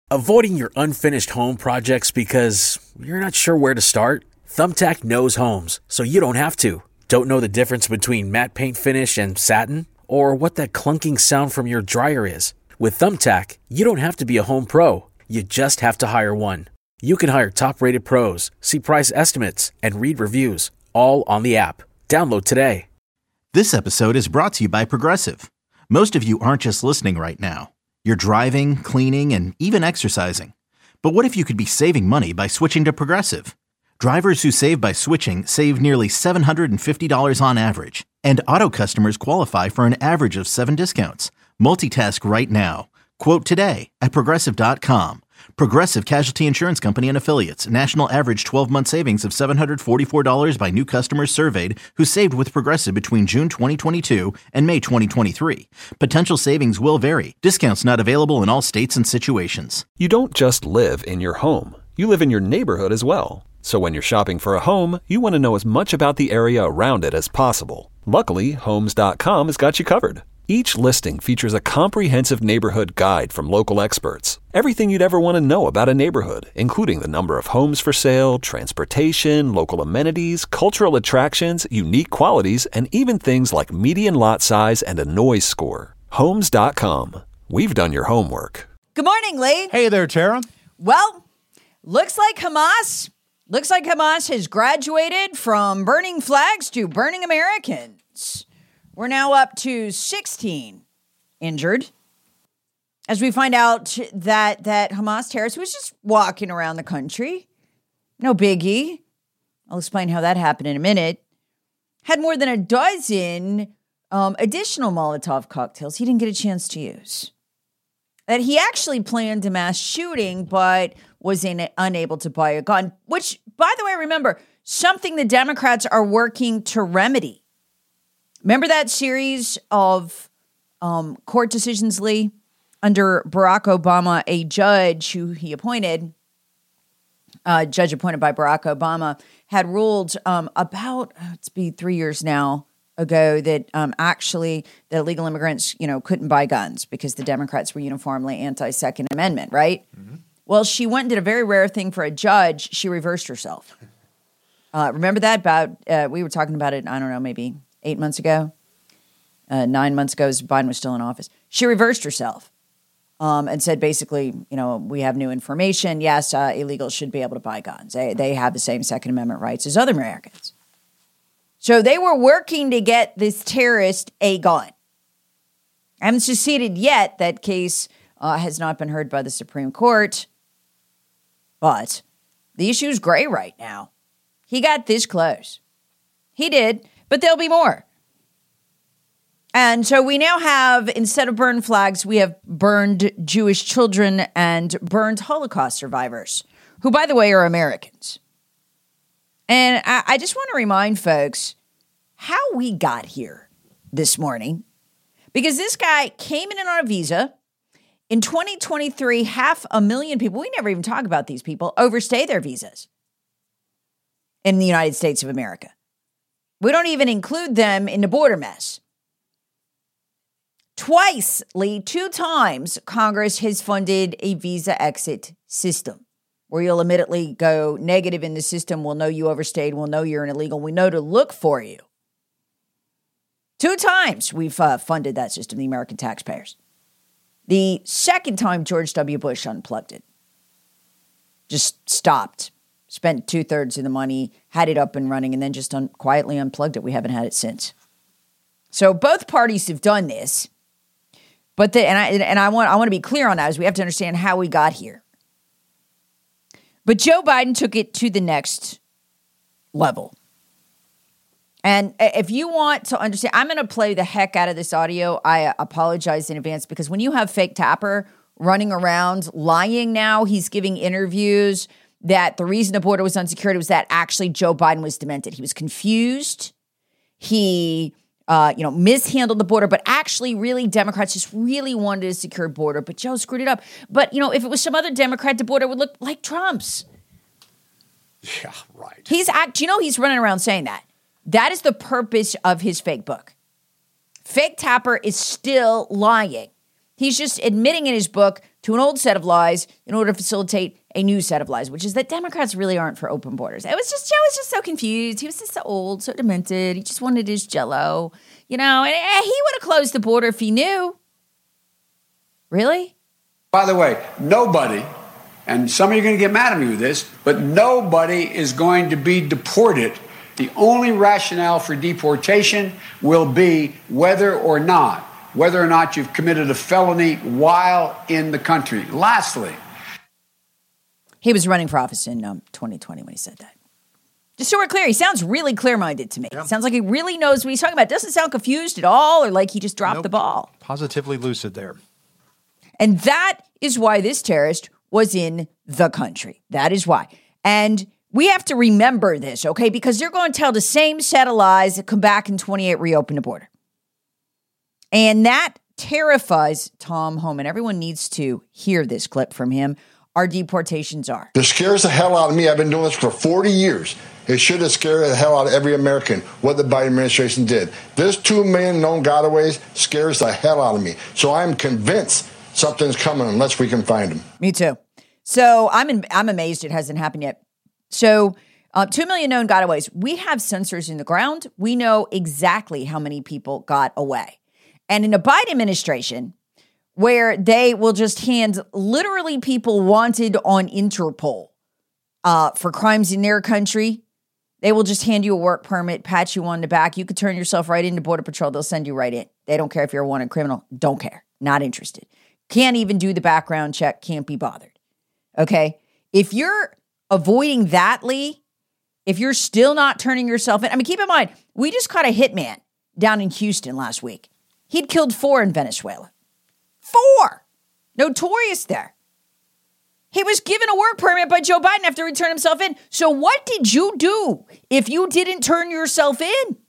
Avoiding your unfinished home projects because you're not sure where to start? Thumbtack knows homes, so you don't have to. Don't know the difference between matte paint finish and satin? Or what that clunking sound from your dryer is? With Thumbtack, you don't have to be a home pro. You just have to hire one. You can hire top-rated pros, see price estimates, and read reviews, all on the app. Download today. This episode is brought to you by Progressive. Most of you aren't just listening right now. You're driving, cleaning, and even exercising. But what if you could be saving money by switching to Progressive? Drivers who save by switching save nearly $750 on average. And auto customers qualify for an average of 7 discounts. Multitask right now. Quote today at Progressive.com. Progressive Casualty Insurance Company and Affiliates. National average 12-month savings of $744 by new customers surveyed who saved with Progressive between June 2022 and May 2023. Potential savings will vary. Discounts not available in all states and situations. You don't just live in your home. You live in your neighborhood as well. So when you're shopping for a home, you want to know as much about the area around it as possible. Luckily, Homes.com has got you covered. Each listing features a comprehensive neighborhood guide from local experts. Everything you'd ever want to know about a neighborhood, including the number of homes for sale, transportation, local amenities, cultural attractions, unique qualities, and even things like median lot size and a noise score. Homes.com. We've done your homework. Good morning, Lee. Hey there, Tara. Well, looks like Hamas has graduated from burning flags to burning Americans. We're now up to 16 injured as we find out that Hamas terrorist was just walking around the country. No biggie. I'll explain how that happened in a minute. Had more than a dozen additional Molotov cocktails he didn't get a chance to use. That he actually planned a mass shooting, but was unable to buy a gun, which, by the way, remember, something the Democrats are working to remedy. Remember that series of court decisions, Lee, under Barack Obama, a judge who he appointed, a judge appointed by Barack Obama, had ruled about, it's been 3 years now ago, that actually the illegal immigrants, couldn't buy guns because the Democrats were uniformly anti-Second Amendment, right? Mm-hmm. Well, she went and did a very rare thing for a judge. She reversed herself. Remember that? We were talking about it, I don't know, maybe 8 months ago, 9 months ago, as Biden was still in office. She reversed herself and said, basically, we have new information. Yes, illegals should be able to buy guns. They have the same Second Amendment rights as other Americans. So they were working to get this terrorist a gun. I haven't succeeded yet. That case has not been heard by the Supreme Court. But the issue is gray right now. He got this close. He did. But there'll be more. And so we now have, instead of burned flags, we have burned Jewish children and burned Holocaust survivors, who, by the way, are Americans. And I just want to remind folks how we got here this morning, because this guy came in on a visa. In 2023, 500,000 people, we never even talk about these people, overstay their visas in the United States of America. We don't even include them in the border mess. Twice, Lee, 2 times, Congress has funded a visa exit system where you'll immediately go negative in the system. We'll know you overstayed. We'll know you're an illegal. We know to look for you. 2 times we've funded that system, the American taxpayers. The second time, George W. Bush unplugged it. Just stopped. Spent 2/3 of the money, had it up and running, and then just quietly unplugged it. We haven't had it since. So both parties have done this, but I want to be clear on that, as we have to understand how we got here. But Joe Biden took it to the next level. And if you want to understand, I'm going to play the heck out of this audio. I apologize in advance, because when you have Fake Tapper running around lying now, he's giving interviews that the reason the border was unsecured was that actually Joe Biden was demented. He was confused. He, mishandled the border, but actually really Democrats just really wanted a secure border, but Joe screwed it up. But, if it was some other Democrat, the border would look like Trump's. Yeah, right. He's running around saying that. That is the purpose of his fake book. Fake Tapper is still lying. He's just admitting in his book to an old set of lies in order to facilitate a new set of lies, which is that Democrats really aren't for open borders. Joe was just so confused. He was just so old, so demented. He just wanted his Jell-O, and he would have closed the border if he knew. Really? By the way, nobody, and some of you are going to get mad at me with this, but nobody is going to be deported. The only rationale for deportation will be whether or not you've committed a felony while in the country. Lastly, he was running for office in 2020 when he said that. Just so we're clear, he sounds really clear-minded to me. Yep. Sounds like he really knows what he's talking about. Doesn't sound confused at all or like he just dropped the ball. Positively lucid there. And that is why this terrorist was in the country. That is why. And we have to remember this, okay? Because they're going to tell the same set of lies that come back in 28, reopen the border. And that terrifies Tom Homan. Everyone needs to hear this clip from him. Our deportations are. It scares the hell out of me. I've been doing this for 40 years. It should have scared the hell out of every American what the Biden administration did. This 2 million known gotaways scares the hell out of me. So I'm convinced something's coming unless we can find them. Me too. So I'm amazed it hasn't happened yet. So 2 million known gotaways. We have sensors in the ground. We know exactly how many people got away. And in a Biden administration, where they will just hand literally people wanted on Interpol for crimes in their country, they will just hand you a work permit, pat you on the back. You could turn yourself right into Border Patrol. They'll send you right in. They don't care if you're a wanted criminal. Don't care. Not interested. Can't even do the background check. Can't be bothered. Okay? If you're avoiding that, Lee, if you're still not turning yourself in, keep in mind, we just caught a hitman down in Houston last week. He'd killed 4 in Venezuela. 4! Notorious there. He was given a work permit by Joe Biden after he turned himself in. So what did you do if you didn't turn yourself in?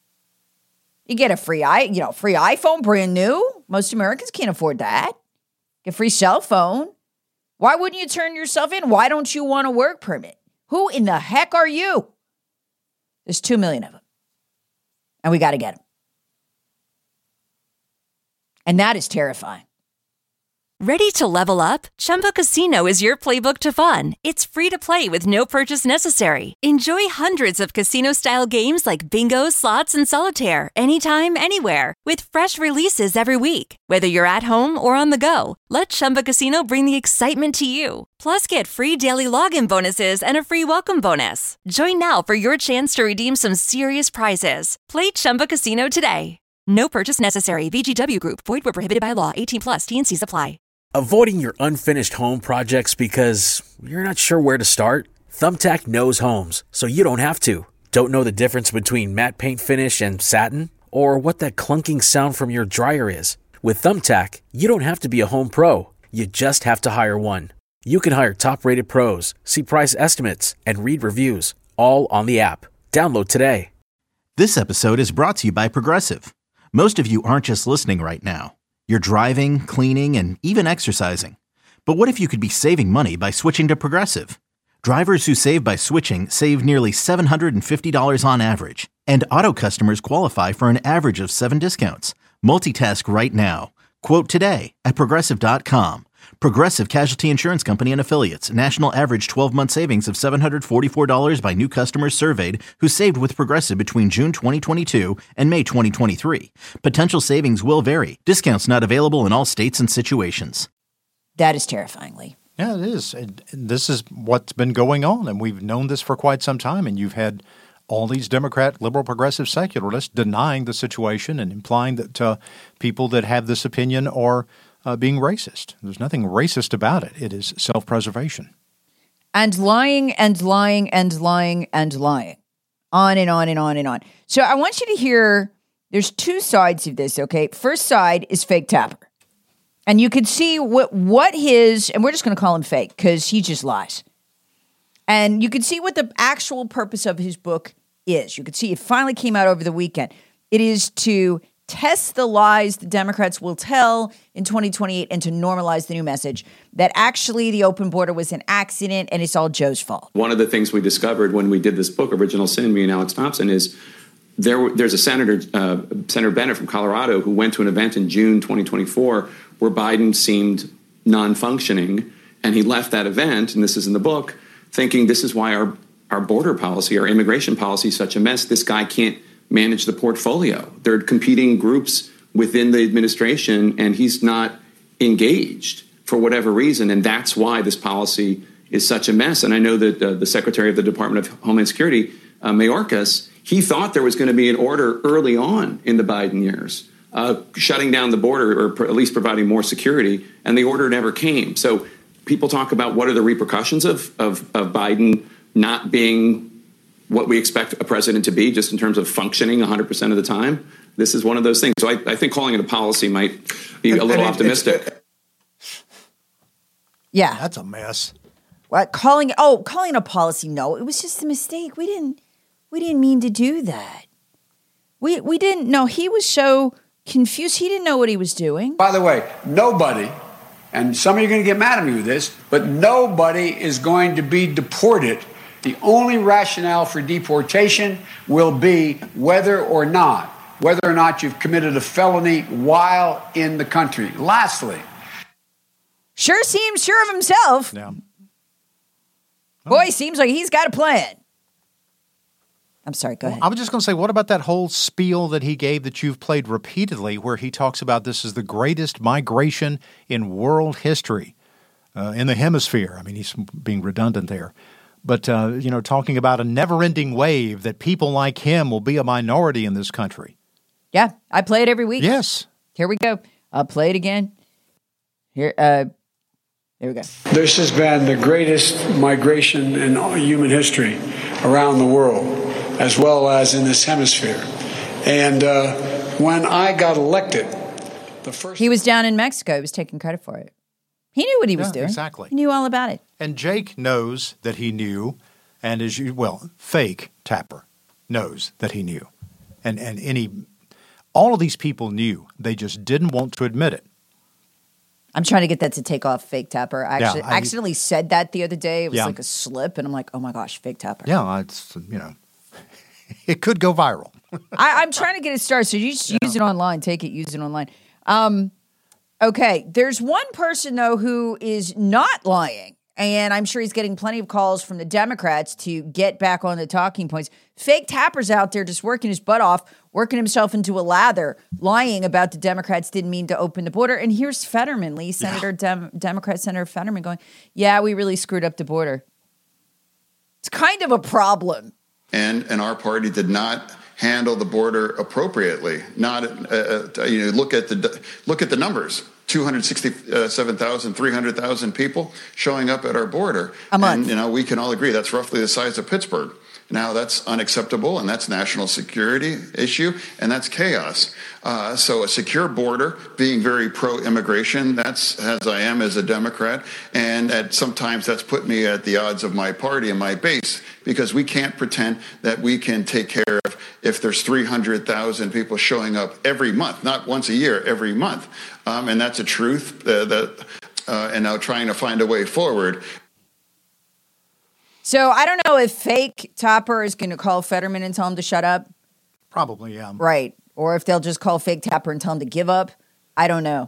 You get a free iPhone, brand new. Most Americans can't afford that. Get a free cell phone. Why wouldn't you turn yourself in? Why don't you want a work permit? Who in the heck are you? There's 2 million of them. And we got to get them. And that is terrifying. Ready to level up? Chumba Casino is your playbook to fun. It's free to play with no purchase necessary. Enjoy hundreds of casino-style games like bingo, slots, and solitaire anytime, anywhere with fresh releases every week. Whether you're at home or on the go, let Chumba Casino bring the excitement to you. Plus, get free daily login bonuses and a free welcome bonus. Join now for your chance to redeem some serious prizes. Play Chumba Casino today. No purchase necessary. VGW Group. Void where prohibited by law. 18+. T&Cs apply. Avoiding your unfinished home projects because you're not sure where to start? Thumbtack knows homes, so you don't have to. Don't know the difference between matte paint finish and satin? Or what that clunking sound from your dryer is? With Thumbtack, you don't have to be a home pro. You just have to hire one. You can hire top-rated pros, see price estimates, and read reviews, all on the app. Download today. This episode is brought to you by Progressive. Most of you aren't just listening right now. You're driving, cleaning, and even exercising. But what if you could be saving money by switching to Progressive? Drivers who save by switching save nearly $750 on average. And auto customers qualify for an average of 7 discounts. Multitask right now. Quote today at Progressive.com. Progressive Casualty Insurance Company and Affiliates. National average 12-month savings of $744 by new customers surveyed who saved with Progressive between June 2022 and May 2023. Potential savings will vary. Discounts not available in all states and situations. That is terrifyingly. Yeah, it is. This is what's been going on, and we've known this for quite some time, and you've had all these Democrat, liberal, progressive secularists denying the situation and implying that people that have this opinion are being racist. There's nothing racist about it. It is self-preservation. And lying and lying and lying and lying. On and on and on and on. So I want you to hear, there's 2 sides of this, okay? First side is Fake Tapper. And you can see what his, and we're just going to call him fake because he just lies. And you can see what the actual purpose of his book is. You can see it finally came out over the weekend. It is to test the lies the Democrats will tell in 2028 and to normalize the new message that actually the open border was an accident and it's all Joe's fault. One of the things we discovered when we did this book, Original Sin, me and Alex Thompson, is there's a Senator Bennett from Colorado who went to an event in June 2024 where Biden seemed non-functioning, and he left that event, and this is in the book, thinking this is why our border policy, our immigration policy is such a mess. This guy can't manage the portfolio. There are competing groups within the administration, and he's not engaged for whatever reason, and that's why this policy is such a mess. And I know that the Secretary of the Department of Homeland Security, Mayorkas, he thought there was going to be an order early on in the Biden years, shutting down the border or at least providing more security, and the order never came. So people talk about what are the repercussions of Biden not being what we expect a president to be, just in terms of functioning 100% of the time. This is one of those things. So I think calling it a policy might be a little optimistic. Yeah. That's a mess. What, calling it a policy? No, it was just a mistake. We didn't mean to do that. We didn't know. He was so confused. He didn't know what he was doing. By the way, nobody, and some of you are going to get mad at me with this, but nobody is going to be deported. The only rationale for deportation will be whether or not you've committed a felony while in the country. Lastly. Sure seems sure of himself. Yeah. Boy, seems like he's got a plan. I'm sorry, go ahead. I was just going to say, what about that whole spiel that he gave that you've played repeatedly where he talks about this is the greatest migration in world history, in the hemisphere? I mean, he's being redundant there. But, talking about a never-ending wave that people like him will be a minority in this country. Yeah, I play it every week. Yes. Here we go. I'll play it again. Here we go. This has been the greatest migration in human history around the world, as well as in this hemisphere. And when I got elected, he was down in Mexico. He was taking credit for it. He knew what he was doing. Exactly. He knew all about it. And Jake knows that he knew, and fake Tapper knows that he knew. And all of these people knew. They just didn't want to admit it. I'm trying to get that to take off, fake Tapper. I accidentally said that the other day. It was like a slip, and I'm like, oh my gosh, fake Tapper. Yeah, it's, it could go viral. I'm trying to get it started, so you just use it online. Take it, use it online. Okay, there's one person, though, who is not lying, and I'm sure he's getting plenty of calls from the Democrats to get back on the talking points. Fake Tapper's out there just working his butt off, working himself into a lather, lying about the Democrats didn't mean to open the border. And here's Fetterman, Lee, Democrat Senator Fetterman going, yeah, we really screwed up the border. It's kind of a problem. And our party did not handle the border appropriately. Look at the numbers. 267,000, 300,000 people showing up at our border. A month. And, we can all agree that's roughly the size of Pittsburgh. Now, that's unacceptable, and that's national security issue, and that's chaos. So a secure border, being very pro-immigration, that's as I am as a Democrat, and sometimes that's put me at the odds of my party and my base, because we can't pretend that we can take care of if there's 300,000 people showing up every month, not once a year, every month. And that's a truth and now trying to find a way forward. So I don't know if fake Tapper is going to call Fetterman and tell him to shut up. Probably, yeah. Right. Or if they'll just call fake Tapper and tell him to give up. I don't know.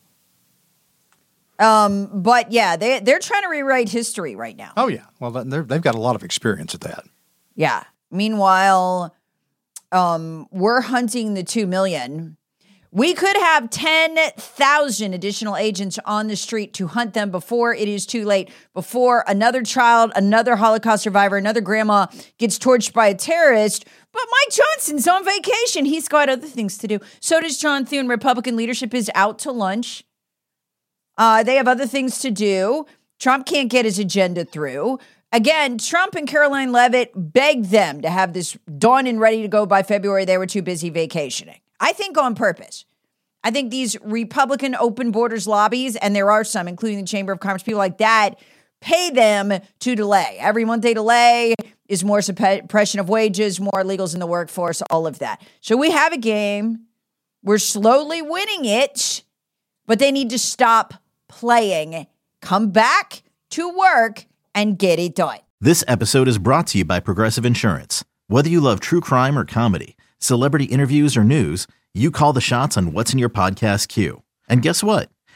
But yeah, they're trying to rewrite history right now. Oh, yeah. Well, they've got a lot of experience at that. Yeah. Meanwhile, we're hunting the 2 million. We could have 10,000 additional agents on the street to hunt them before it is too late, before another child, another Holocaust survivor, another grandma gets torched by a terrorist. But Mike Johnson's on vacation. He's got other things to do. So does John Thune. Republican leadership is out to lunch. They have other things to do. Trump can't get his agenda through. Again, Trump and Caroline Leavitt begged them to have this done and ready to go by February. They were too busy vacationing. I think on purpose. I think these Republican open borders lobbies, and there are some, including the Chamber of Commerce, people like that, pay them to delay. Every month they delay is more suppression of wages, more illegals in the workforce, all of that. So we have a game. We're slowly winning it, but they need to stop playing, come back to work, and get it done. This episode is brought to you by Progressive Insurance. Whether you love true crime or comedy, celebrity interviews or news, you call the shots on what's in your podcast queue. And guess what?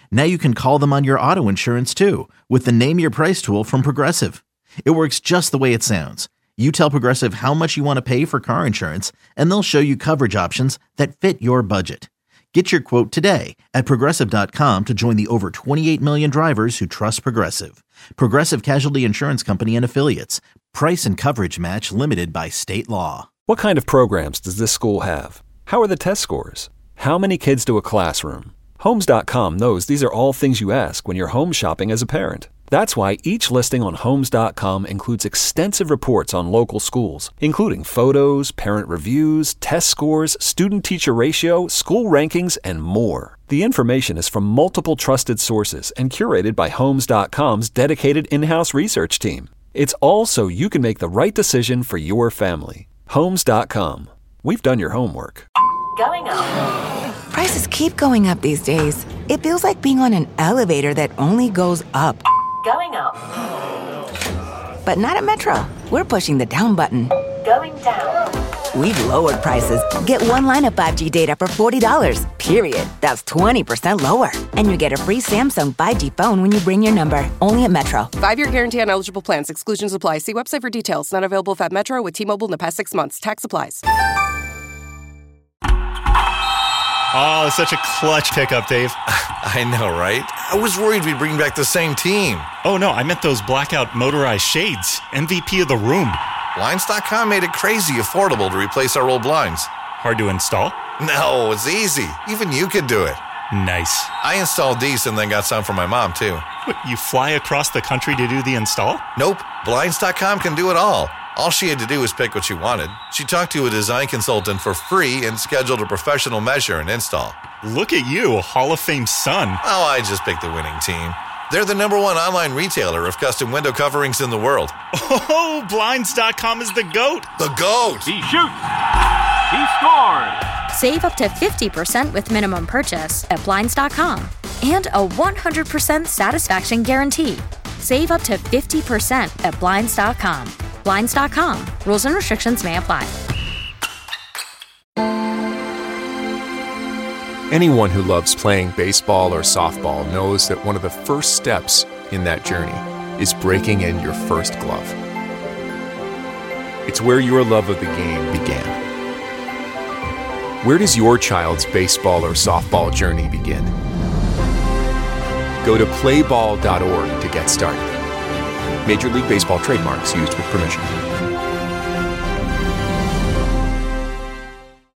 Now you can call them on your auto insurance too with the Name Your Price tool from Progressive. It works just the way it sounds. You tell Progressive how much you want to pay for car insurance, and they'll show you coverage options that fit your budget. Get your quote today at Progressive.com to join the over 28 million drivers who trust Progressive. Progressive Casualty Insurance Company and Affiliates. Price and coverage match limited by state law. What kind of programs does this school have? How are the test scores? How many kids to a classroom? Homes.com knows these are all things you ask when you're home shopping as a parent. That's why each listing on Homes.com includes extensive reports on local schools, including photos, parent reviews, test scores, student-teacher ratio, school rankings, and more. The information is from multiple trusted sources and curated by Homes.com's dedicated in-house research team. It's all so you can make the right decision for your family. Homes.com. We've done your homework. Going up. Prices keep going up these days. It feels like being on an elevator that only goes up. Going up. But not at Metro. We're pushing the down button. Going down. We've lowered prices. Get one line of 5G data for $40, period. That's 20% lower. And you get a free Samsung 5G phone when you bring your number. Only at Metro. 5-year guarantee on eligible plans. Exclusions apply. See website for details. Not available at Metro with T-Mobile in the past 6 months. Tax applies. Oh, it's such a clutch pickup, Dave. I know, right? I was worried we'd bring back the same team. Oh, no, I meant those blackout motorized shades. MVP of the room. Blinds.com made it crazy affordable to replace our old blinds. Hard to install? No, it's easy. Even you could do it. Nice. I installed these and then got some for my mom, too. What, you fly across the country to do the install? Nope. Blinds.com can do it all. All she had to do was pick what she wanted. She talked to a design consultant for free and scheduled a professional measure and install. Look at you, Hall of Fame son. Oh, I just picked the winning team. They're the #1 online retailer of custom window coverings in the world. Oh, Blinds.com is the GOAT. The GOAT! He shoots. He scored. Save up to 50% with minimum purchase at Blinds.com. And a 100% satisfaction guarantee. Save up to 50% at Blinds.com. Blinds.com. Rules and restrictions may apply. Anyone who loves playing baseball or softball knows that one of the first steps in that journey is breaking in your first glove. It's where your love of the game began. Where does your child's baseball or softball journey begin? Go to playball.org to get started. Major League Baseball trademarks used with permission.